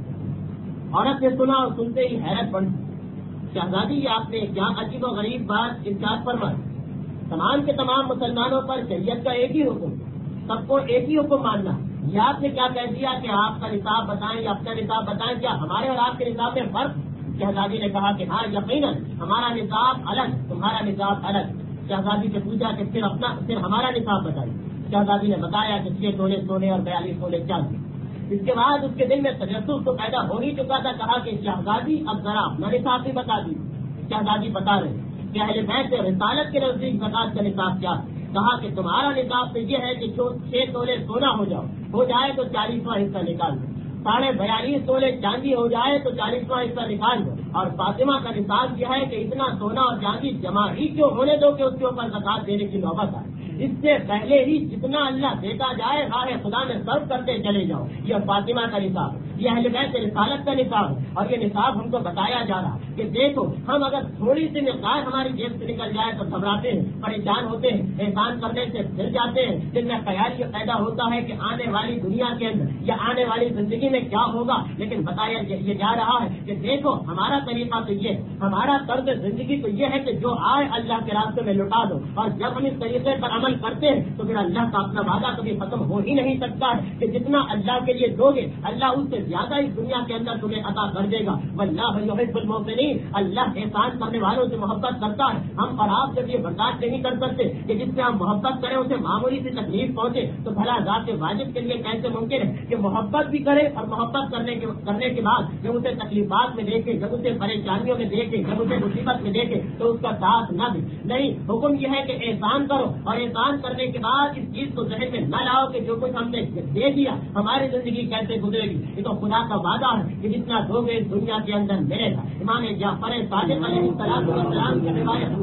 عورت نے سنا اور سنتے ہی حیرت بڑھ گئی۔ شہزادی یہ آپ نے کیا عجیب و غریب بات ارشاد فرمائی، تمام کے تمام مسلمانوں پر شریعت کا ایک ہی حکم، سب کو ایک ہی حکم ماننا، یہ آپ نے کیا کہہ دیا کہ آپ کا نصاب بتائیں یا اپنا نصاب بتائیں؟ کیا ہمارے اور آپ کے نصاب میں فرق؟ شہزادی نے کہا کہ ہاں یقیناً ہمارا نصاب الگ، تمہارا نصاب الگ۔ شہزادی سے پوچھا کہ پھر اپنا پھر ہمارا نصاب بتائیے۔ شہزادی نے بتایا کہ چھ تولے سونے اور بیالیس تولے چاندی۔ اس کے بعد اس کے دل میں تجسس تو پیدا ہو ہی چکا تھا، کہا کہ شہزادی اب ذرا اپنا نصاب بھی بتا دی۔ شہزادی بتا رہے کہ اہل بیت رسالت کے نزدیک زکات کا نصاب کیا؟ کہا کہ تمہارا نصاب تو یہ ہے کہ جو چھ تولے سونا ہو جاؤ ہو جائے تو چالیسواں حصہ نکال دو، ساڑھے بیالیس تولے چاندی ہو جائے تو چالیسواں حصہ نکال دو، اور فاطمہ کا نصاب یہ ہے کہ اتنا سونا اور چاندی جمع ہی کیوں ہونے دو کہ اس کے اوپر زکات دینے کی نوبت آئے، اس سے پہلے ہی جتنا اللہ دیتا جائے راہ خدا میں سرو کرتے چلے جاؤ۔ یہ فاطمہ کا نصاب، یہ اہل بیت رسالت کا نصاب ہے، اور یہ نصاب ہم کو بتایا جا رہا کہ دیکھو ہم اگر تھوڑی سی مقدار ہماری جیب سے نکل جائے تو گھبراتے ہیں، پریشان ہوتے ہیں، احسان کرنے سے پھر جاتے ہیں، جن میں خیال یہ پیدا ہوتا ہے کہ آنے والی دنیا کے اندر یا آنے والی زندگی میں کیا ہوگا، لیکن بتایا یہ جا رہا ہے کہ دیکھو ہمارا طریقہ تو یہ، ہمارا طرز زندگی تو یہ ہے کہ جو آئے اللہ کے راستے میں لٹا دو، اور جب ہم اس طریقے پر عمل کرتے ہیں تو پھر اللہ کا اپنا وعدہ کبھی ختم ہو ہی نہیں سکتا ہے کہ جتنا اللہ کے لیے دو گے اللہ اس سے زیادہ اس دنیا کے اندر تمہیں عطا کر دے گا۔ واللہ یحب المحسنین، اللہ احسان کرنے والوں سے محبت کرتا ہے۔ ہم اور آپ جب یہ برداشت نہیں کر سکتے کہ جس سے ہم محبت کریں اسے معمولی سی تکلیف پہنچے تو بھلا ذات واجب کے لیے کیسے ممکن ہے کہ محبت بھی کرے اور محبت کرنے کے کرنے کے بعد جب اسے تکلیفات میں دیکھے، جب اسے پریشانیوں میں دیکھے، جب اسے مصیبت میں دیکھے تو اس کا ساتھ نہ دے؟ نہیں، حکم یہ ہے کہ احسان کرو، اور احسان کرنے کے بعد اس چیز کو ذہن میں نہ لاؤ کہ جو کچھ ہم نے دے دیا ہماری زندگی کیسے گزرے گی۔ یہ تو خدا کا وعدہ ہے کہ جتنا دو گے اس دنیا کے اندر ملے گا۔ امام جعفر صادق علیہ السلام والسلام کی روایت،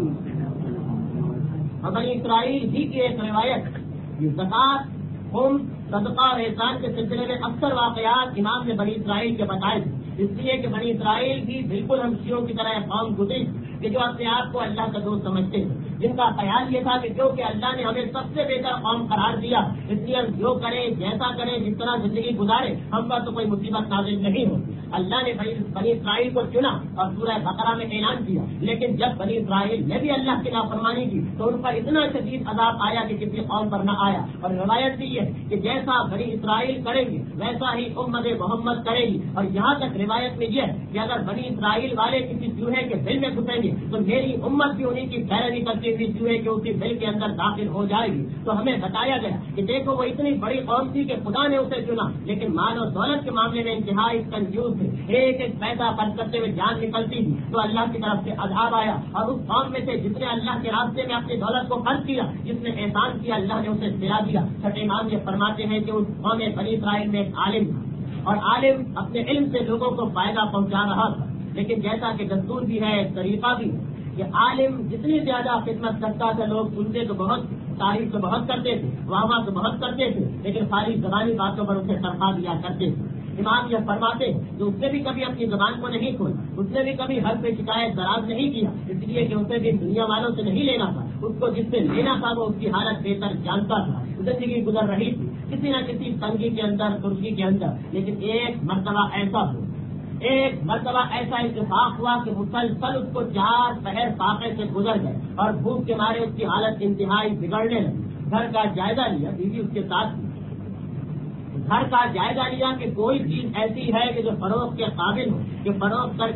اور بنی اسرائیل ہی کی ایک روایت، یہ زکات، خمس، صدقہ اور احسان کے سلسلے میں اکثر واقعات امام نے بنی اسرائیل کے بتائے تھے، اس لیے کہ بنی اسرائیل بھی بالکل ہم شیعوں کی طرح قوم گزری کہ جو اپنے آپ کو اللہ کا دوست سمجھتے تھے، جن کا خیال یہ تھا کہ جو کہ اللہ نے ہمیں سب سے بہتر قوم قرار دیا، اس لیے ہم جو کریں، جیسا کریں، جس طرح زندگی گزارے، ہم پر تو کوئی مصیبت نازل نہیں ہوتی۔ اللہ نے بنی اسرائیل کو چنا اور سورہ بقرہ میں اعلان کیا، لیکن جب بنی اسرائیل نے بھی اللہ کی نافرمانی کی تو ان پر اتنا شدید عذاب آیا کہ کسی قوم پر نہ آیا۔ اور روایت بھی ہے کہ جیسا بنی اسرائیل کریں گے ویسا ہی امت محمد کرے گی، اور یہاں تک روایت میں یہ ہے کہ اگر بنی اسرائیل والے کسی چوہے کے دل میں گھسیں گے تو میری امت بھی انہیں کی پیروی کرتی ہوئی چوہے کے اسی دل کے اندر داخل ہو جائے گی۔ تو ہمیں بتایا گیا کہ دیکھو وہ اتنی بڑی قوم تھی کہ خدا نے اسے چنا، لیکن مال و دولت کے معاملے میں انتہائی کنجوس تھے، ایک ایک پیسہ خرچ کرتے ہوئے جان نکلتی تھی تو اللہ کی طرف سے عذاب آیا، اور اس قوم میں سے جس نے اللہ کے راستے میں اپنی دولت کو خرچ کیا، جس نے احسان کیا، اللہ نے اسے سلا دیا۔ چھٹے امام یہ فرماتے ہیں کہ اس قوم بنی اسرائیل میں ایک عالم تھا، اور عالم اپنے علم سے لوگوں کو فائدہ پہنچا رہا تھا، لیکن جیسا کہ دستور بھی ہے، طریقہ بھی ہے کہ عالم جتنی زیادہ خدمت کرتا تھا لوگ سنتے تو بہت، تعریف تو بہت کرتے تھے، واہ واہ تو بہت کرتے تھے، لیکن خالی زبانی باتوں پر اسے تنخواہ دیا کرتے تھے۔ امام یہ فرماتے ہیں کہ اس نے بھی کبھی اپنی زبان کو نہیں کھولا، اس نے بھی کبھی حق پہ شکایت دراز نہیں کیا، اس لیے کہ اسے بھی دنیا والوں سے نہیں لینا تھا، اس کو جس سے لینا تھا وہ اس کی حالت بہتر جانتا تھا۔ زندگی گزر رہی تھی کسی نہ کسی تنگی کے اندر، ترکی کے اندر، لیکن ایک مرتبہ ایسا ہوا ایک مرتبہ ایسا اتفاق ہوا کہ مسلسل اس کو چار پہر فاقے سے گزر گئے اور بھوک کے مارے اس کی حالت انتہائی بگڑنے لگی۔ گھر کا جائزہ لیا، بیوی اس کے ساتھ تھی، گھر کا جائزہ لیا کہ کوئی چیز ایسی ہے کہ جو فروخت کے قابل ہو، کہ فروخت کر کے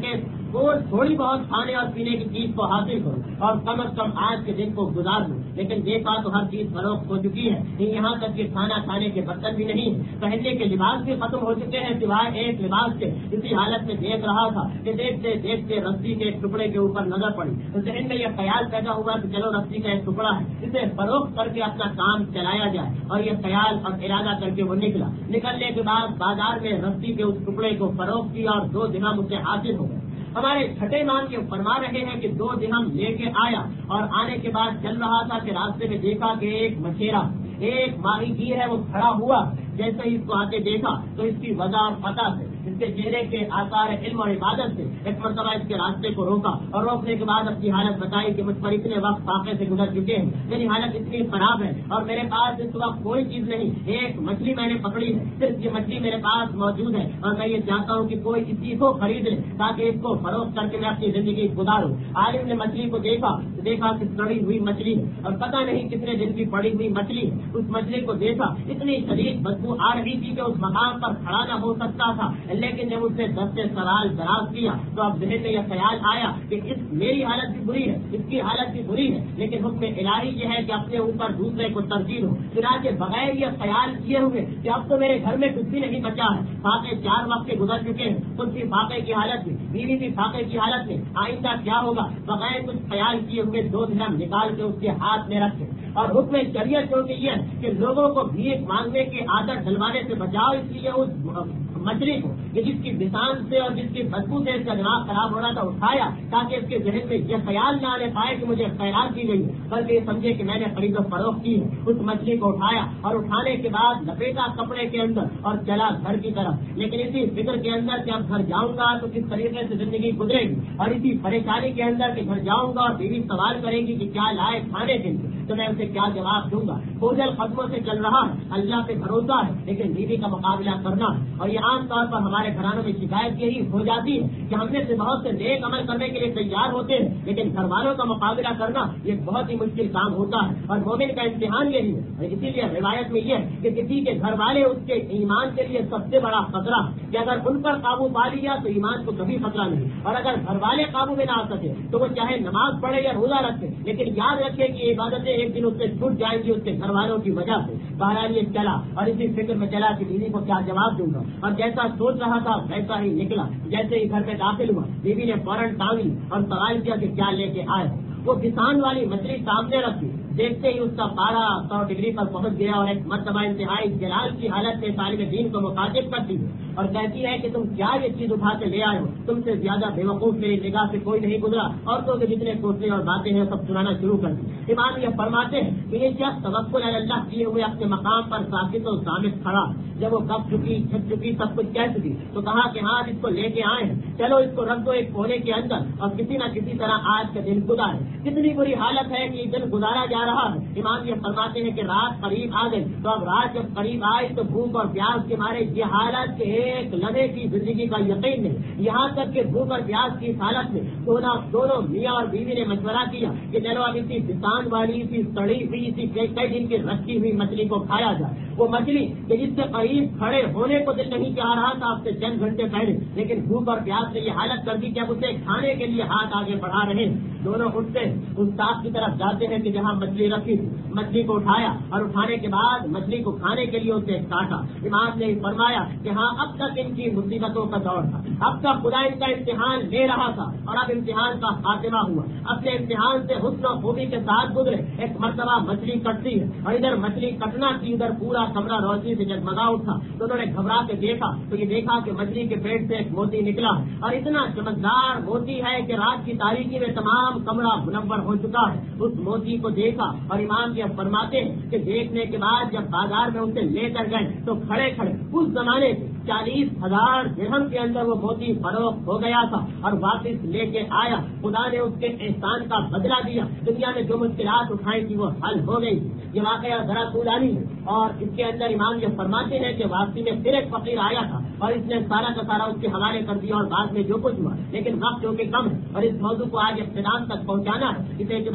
وہ تھوڑی بہت کھانے اور پینے کی چیز کو حاصل کروں اور کم از کم آج کے دن کو گزار دوں. لیکن دیکھا تو ہر چیز فروخت ہو چکی ہے, یہاں تک کہ کھانا کھانے کے برتن بھی نہیں, پہننے کے لباس بھی ختم ہو چکے ہیں سوائے ایک لباس کے. اسی حالت میں دیکھ رہا تھا کہ دیکھتے دیکھتے رسی کے ایک ٹکڑے کے اوپر نظر پڑی, تو ذہن میں یہ خیال پیدا ہوا کہ چلو رسی کا ایک ٹکڑا ہے, اسے فروخت کر کے اپنا کام چلایا جائے. اور یہ خیال اور ارادہ کر کے وہ نکلا. نکلنے کے بعد بازار میں رسی کے اس ٹکڑے کو فروخت کیا اور دو درہم اسے حاصل ہو گئے. ہمارے چھٹے امام یہ فرما رہے ہیں کہ دو درہم لے کے آیا اور آنے کے بعد چل رہا تھا کہ راستے میں دیکھا کہ ایک مچھیرا ایک ماہی گیر ہے وہ کھڑا ہوا. جیسے ہی اس کو آتے دیکھا تو اس کی وضع اور فتح سے, اس کے چہرے کے آثار علم اور عبادت سے ایک مرتبہ اس کے راستے کو روکا اور روکنے کے بعد اپنی حالت بتائی کہ مجھ پر اتنے وقت فاقے سے گزر چکے ہیں, میری حالت اتنی خراب ہے اور میرے پاس اس وقت کوئی چیز نہیں, ایک مچھلی میں نے پکڑی ہے, صرف یہ مچھلی میرے پاس موجود ہے اور میں یہ چاہتا ہوں کہ کوئی اسی کو خرید لے تاکہ اس کو فروخت کر کے میں اپنی زندگی گزاروں. عالم نے مچھلی کو دیکھا دیکھا کہ سڑی ہوئی مچھلی ہے اور پتہ نہیں کتنے دن کی پڑی ہوئی مچھلی ہے. اس مچھلی کو دیکھا اتنی شدید بدبو آ رہی تھی کہ اس مقام پر کھڑا نہ ہو سکتا تھا, لیکن جب اس نے دستے سوال دراز کیا تو اب ذہن میں یہ خیال آیا کہ اس میری حالت بھی بری ہے, اس کی حالت بھی بری ہے, لیکن حکم الہی یہ ہے کہ اپنے اوپر دوسرے کو ترجیح ہو. چنانچہ بغیر یہ خیال کیے ہوئے کہ اب تو میرے گھر میں کچھ بھی نہیں بچا ہے, فاقے چار وقت کے گزر چکے ہیں, خود بھی فاقے کی حالت میں, بیوی بھی فاقے کی حالت میں, آئندہ کیا ہوگا, بغیر کچھ خیال کیے ہوئے دو درہم نکال کے اس کے ہاتھ میں رکھے. اور حکم شریعت جو کہ یہ ہے کہ لوگوں کو بھیک مانگنے کی عادت ڈلوانے سے بچاؤ, اس لیے اس مچھلی کو کہ جس کی بسان سے اور جس کی بدبو سے اس کا دماغ خراب ہو رہا تھا اٹھایا تاکہ اس کے ذہن میں یہ خیال نہ آنے پائے کہ مجھے خیرات کی گئی, بلکہ یہ سمجھے کہ میں نے خرید و فروخت کی ہے. اس مچھلی کو اٹھایا اور اٹھانے کے بعد لپیٹا کپڑے کے اندر اور چلا گھر کی طرف, لیکن اسی فکر کے اندر کہ اب گھر جاؤں گا تو کس طریقے سے زندگی گزرے گی, اور اسی پریشانی کے اندر کہ گھر جاؤں گا اور بیوی سوال کرے گی کہ کیا لائے کھانے کے لیے تو میں اسے کیا جواب دوں گا. بوجھل قدموں سے چل رہا ہے, اللہ پہ بھروسہ ہے, لیکن بیوی کا مقابلہ کرنا ہے. اور یہ عام طور پر ہمارے گھرانوں میں شکایت یہی ہو جاتی ہے کہ ہم میں سے بہت سے نیک عمل کرنے کے لیے تیار ہوتے ہیں, لیکن گھر والوں کا مقابلہ کرنا یہ بہت ہی مشکل کام ہوتا ہے اور مومن کا امتحان یہی ہے. اسی لیے روایت میں یہ ہے کہ کسی کے گھر والے اس کے ایمان کے لیے سب سے بڑا خطرہ کہ اگر ان پر قابو پا لیا تو ایمان کو کبھی خطرہ نہیں, اور اگر گھر والے قابو میں نہ آ سکے تو وہ چاہے نماز پڑھے یا روزہ رکھے, لیکن یاد رکھے کہ یہ عبادتیں ایک دن اس سے چھوٹ جائیں گی اس کے گھر والوں کی وجہ سے. بہرحال یہ چلا اور اسی فکر میں چلا کہ بیوی کو کیا جواب دوں گا, اور جیسا سوچ رہا تھا ویسا ہی نکلا. جیسے ہی گھر میں داخل ہوا بیوی نے فوراً ٹانگی اور سوال کیا کہ کیا لے کے آئے. وہ کسان والی مچھلی سامنے رکھی, دیکھتے ہی اس کا پارا سو ڈگری پر پہنچ گیا اور ایک مرتبہ انتہائی جلال کی حالت میں طالب دین کو مخاطب کرتی ہے اور کہتی ہے کہ تم کیا یہ چیز اٹھا کے لے آئے ہو, تم سے زیادہ بے وقوف میری نگاہ سے کوئی نہیں گزرا, اور تو جتنے کوسے اور باتیں ہیں سب سنانا شروع کر دی. امام یہ فرماتے ہیں کہ یہ شخص توکل علی اللہ کیے ہوئے اپنے مقام پر ساکت و ثابت کھڑا. جب وہ کب چکی چھپ چکی سب کچھ کہہ چکی تو کہا کہ ہاں اس کو لے کے آئے ہیں, چلو اس کو رکھ دو ایک کونے کے اندر اور کسی نہ کسی طرح آج کا دن گزارے. کتنی بری حالت ہے کہ یہ دن گزارا جا رہا ہے. امام یہ فرماتے ہیں کہ رات قریب آ گئی, تو اب رات جب قریب آئی تو بھوک اور پیاس کے مارے یہ حالت کے ایک لمحے کی زندگی کا یقین نہیں, یہاں تک کہ بھوک اور پیاس کی حالت میں دونوں دونوں میاں اور بیوی نے مشورہ کیا کہ چلو اب اسی کسان والی اسی سڑی ہوئی اسی کئی دن کی رکھی ہوئی مچھلی کو کھایا جائے. وہ مچھلی کہ جس سے قریب کھڑے ہونے کو دل نہیں چاہ رہا تھا اب سے چند گھنٹے پہلے, لیکن بھوک اور پیاس نے یہ حالت کر دی کہ اب اسے کھانے کے لیے ہاتھ آگے بڑھا رہے ہیں. دونوں اٹھتے اس تاخ کی طرف جاتے ہیں کہ جہاں مچھلی رکھی تھی, مچھلی کو اٹھایا اور اٹھانے کے بعد مچھلی کو کھانے کے لیے اسے کاٹا. امام نے فرمایا کہ ہاں اب تک ان کی مصیبتوں کا دور تھا, اب تک خدا ان کا امتحان لے رہا تھا اور اب امتحان کا خاتمہ ہوا. اپنے امتحان سے حسن و خوبی کے ساتھ گزرے. ایک مرتبہ مچھلی کٹتی ہے اور ادھر مچھلی کٹنا تھی, ادھر پورا کمرہ روشنی سے جگمگا اٹھا. تو انہوں نے گھبرا کے دیکھا تو یہ دیکھا کہ مچھلی کے پیٹ سے ایک موتی نکلا اور اتنا چمکدار موتی ہے کہ رات کی تاریکی میں تمام کمرہ منور ہو چکا ہے. اس موتی کو دیکھا اور امام یہ فرماتے ہیں کہ دیکھنے کے بعد جب بازار میں اسے لے کر گئے تو کھڑے کھڑے اس زمانے سے چالیس ہزار درہم کے اندر وہ موتی فروخت ہو گیا تھا اور واپس لے کے آیا. خدا نے اس کے احسان کا بدلہ دیا, دنیا میں جو مشکلات اٹھائی تھی وہ حل ہو گئی. یہ واقعہ ذرا طولانی ہے اور اس کے اندر امام یہ فرماتے ہیں کہ واپسی میں پھر ایک فقیر آیا تھا اور اس نے سارا کا سارا اس کے حوالے کر دیا اور بعد میں جو کچھ ہوا, لیکن وقت جو کہ کم ہے اور اس موضوع کو آج اختتام تک پہنچانا ہے. اس اعتبار سے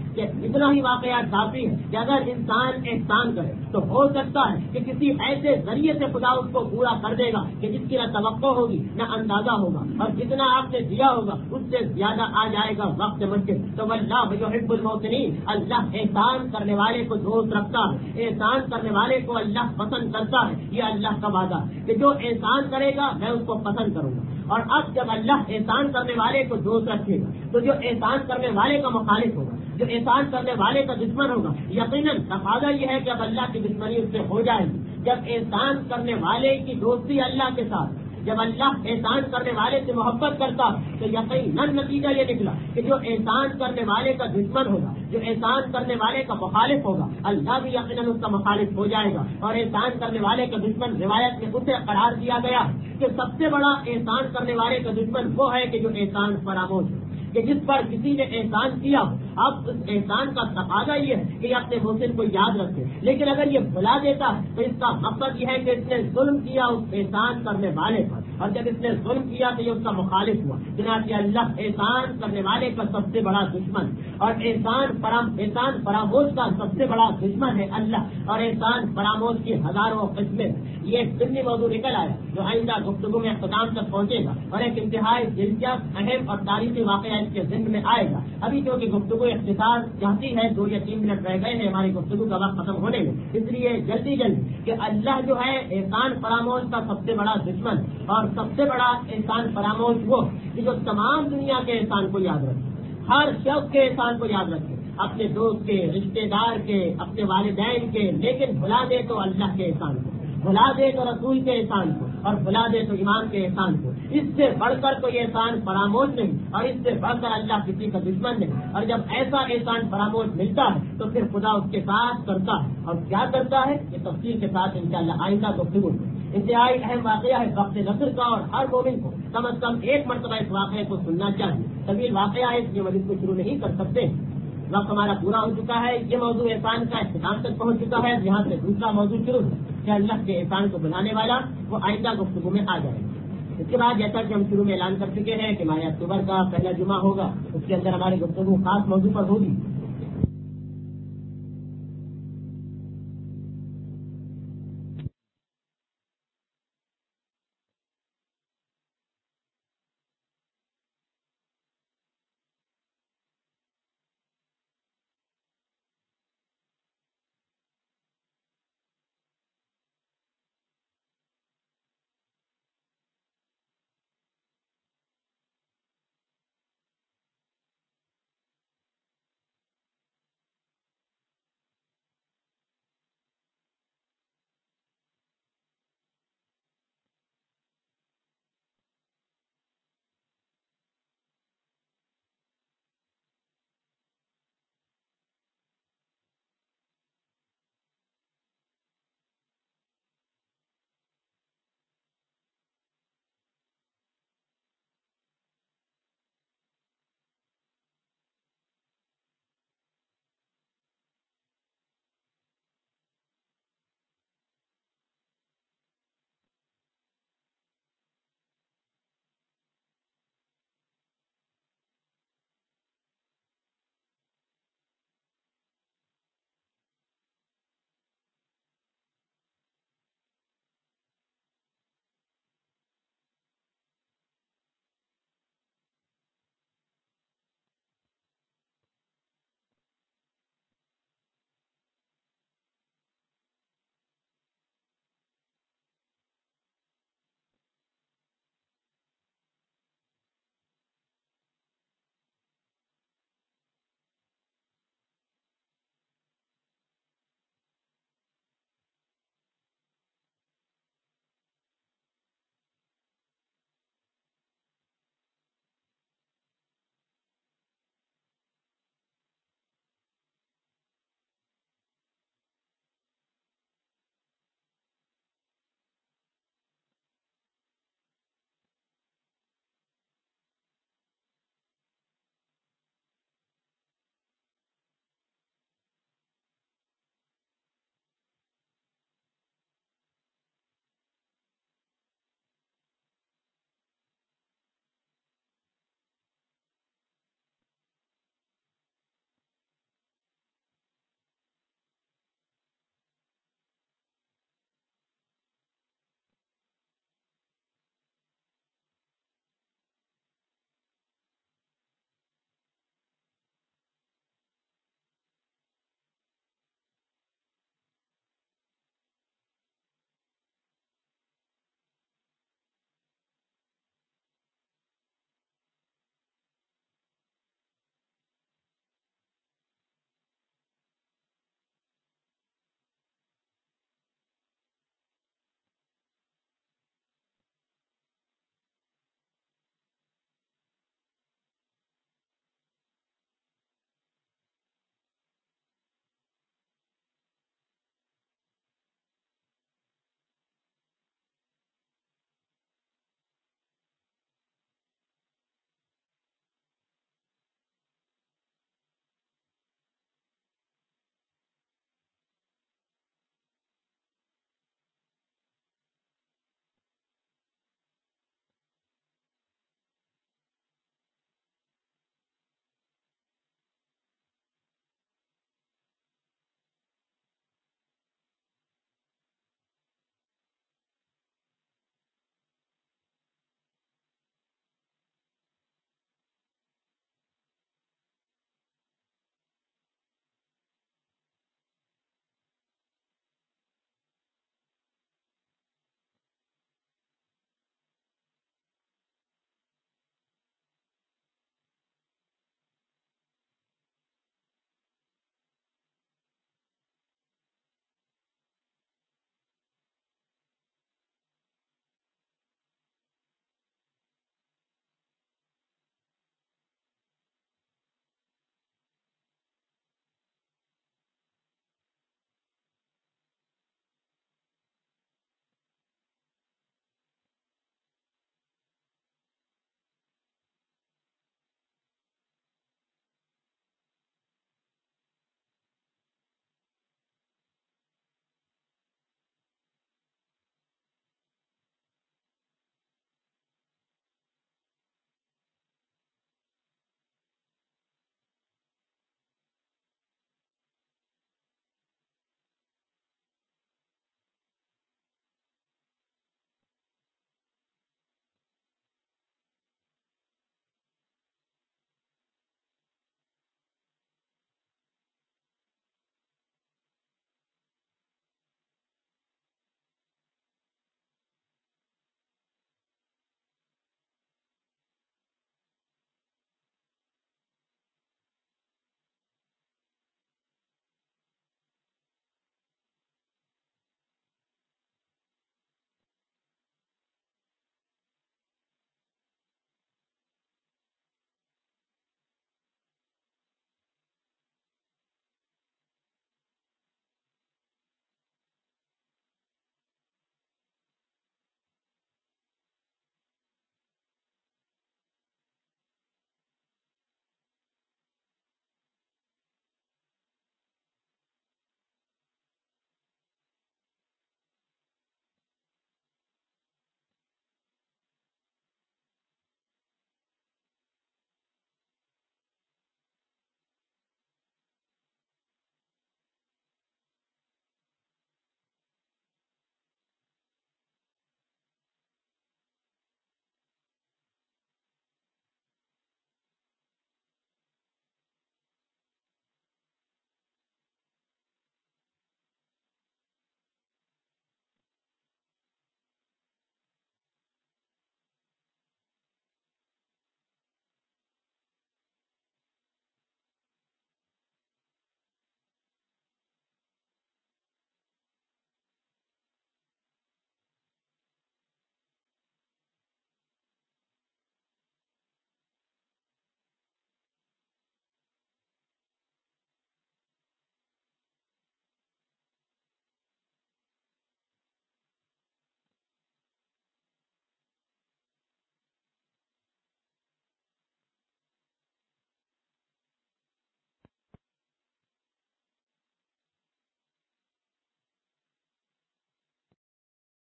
کہ اتنا ہی واقعات کافی ہے کہ اگر انسان احسان کرے تو ہو سکتا ہے کہ کسی ایسے ذریعے سے خدا اس کو پورا کر دے گا کہ جس کی نہ توقع ہوگی نہ اندازہ ہوگا، اور جتنا آپ نے دیا ہوگا اس سے زیادہ آ جائے گا وقت مشکل. تو اللہ یحب المحسنین، اللہ احسان کرنے والے کو دوست رکھتا ہے، احسان کرنے والے کو اللہ پسند کرتا ہے. یہ اللہ کا وعدہ ہے کہ جو احسان کرے گا میں اس کو پسند کروں گا. اور اب جب اللہ احسان کرنے والے کو دوست رکھے گا تو جو احسان کرنے والے کا مخالف ہوگا، جو احسان کرنے والے کا دشمن ہوگا، یقیناً تقاضا یہ ہے کہ اب اللہ کی دشمنی اس سے ہو جائے گی. جب احسان کرنے والے کی دوستی اللہ کے ساتھ، جب اللہ احسان کرنے والے سے محبت کرتا تو یقیناً نتیجہ یہ نکلا کہ جو احسان کرنے والے کا دشمن ہوگا، جو احسان کرنے والے کا مخالف ہوگا، اللہ بھی یقیناً اس کا مخالف ہو جائے گا. اور احسان کرنے والے کا دشمن روایت میں اسے قرار دیا گیا کہ سب سے بڑا احسان کرنے والے کا دشمن وہ ہے کہ جو احسان فراموش ہے، کہ جس پر کسی نے احسان کیا. اب اس احسان کا تقاضا یہ ہے کہ اپنے محسن کو یاد رکھے، لیکن اگر یہ بھلا دیتا ہے تو اس کا مقصد یہ ہے کہ اس نے ظلم کیا اس احسان کرنے والے پر، اور جب اس نے ظلم کیا تو یہ اس کا مخالف ہوا. چنانچہ اللہ احسان کرنے والے کا سب سے بڑا دشمن، اور احسان فرام احسان فراموش کا سب سے بڑا دشمن ہے اللہ. اور احسان فراموش کی ہزاروں قسمیں. یہ ایک ضمنی موضوع نکل آیا جو آئندہ گفتگو میں اختتام تک پہنچے گا، اور ایک انتہائی دلچسپ، اہم اور تاریخی واقعہ اس کے ذہن میں آئے گا. ابھی کیونکہ گفتگو اختصار چاہتی ہے، دو یا تین منٹ رہ گئے ہیں ہماری گفتگو کا وقت ختم ہونے میں، اس لیے جلدی جلدی کہ اللہ جو ہے احسان فراموش کا سب سے بڑا دشمن، اور سب سے بڑا احسان فراموش وہ کہ جو تمام دنیا کے احسان کو یاد رکھے، ہر شخص کے احسان کو یاد رکھے، اپنے دوست کے، رشتے دار کے، اپنے والدین کے، لیکن بھلا دے تو اللہ کے احسان کو، بھلا دے تو رسول کے احسان کو، اور بھلا دے تو ایمان کے احسان کو. اس سے بڑھ کر کوئی احسان فراموش نہیں، اور اس سے بڑھ کر اللہ کسی کا دشمن نہیں. اور جب ایسا احسان فراموش ملتا ہے تو پھر خدا اس کے ساتھ کرتا ہے. اور کیا کرتا ہے یہ تفصیل کے ساتھ انشاءاللہ آئندہ گفتگو میں. انتہائی اہم واقعہ ہے وقت نصر کا، اور ہر مومن کو کم از کم ایک مرتبہ اس واقعے کو سننا چاہیے. طویل واقعہ ہے اس لیے مزید کو شروع نہیں کر سکتے. وقت ہمارا پورا ہو چکا ہے. یہ موضوع احسان کا اختتام تک پہنچ چکا ہے. یہاں سے دوسرا موضوع شروع ہے کہ اللہ کے احسان کو بنانے والا وہ آئندہ گفتگو میں آ جائے. اس کے بعد جیسا کہ ہم شروع میں اعلان کر چکے ہیں کہ ماہ اکتوبر کا پہلا جمعہ ہوگا، اس کے اندر ہماری گفتگو خاص موضوع پر ہوگی.